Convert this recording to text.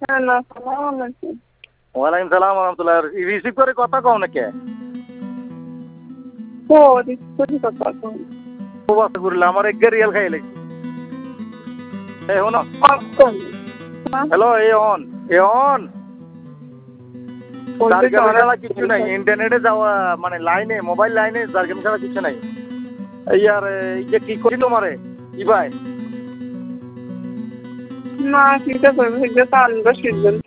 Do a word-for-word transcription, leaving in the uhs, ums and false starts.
Hello, আসসালামু আলাইকুম। ওয়ালাইকুম সালাম রহমতুল্লাহ। রিসিভ করে কথা কও না কে? ও রিসিভ করে কথা কই। খুব আশা করলে আমার এক রিয়াল খাই লাগছে। এই হনো কখন? হ্যালো এই অন এ অন জার্গেম ছাড়া কিছু নাই, ইন্টারনেটে যাওয়া মানে লাইনে মোবাইল লাইনে জার্গেম ছাড়া কিছু নাই। এই আর এই যে কি করি তোমারে কি ভাই না, কিটা করবো? এটা তো আনবো সিজন